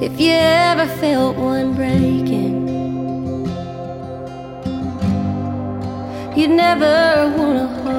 if you ever felt one breaking, you'd never wanna hold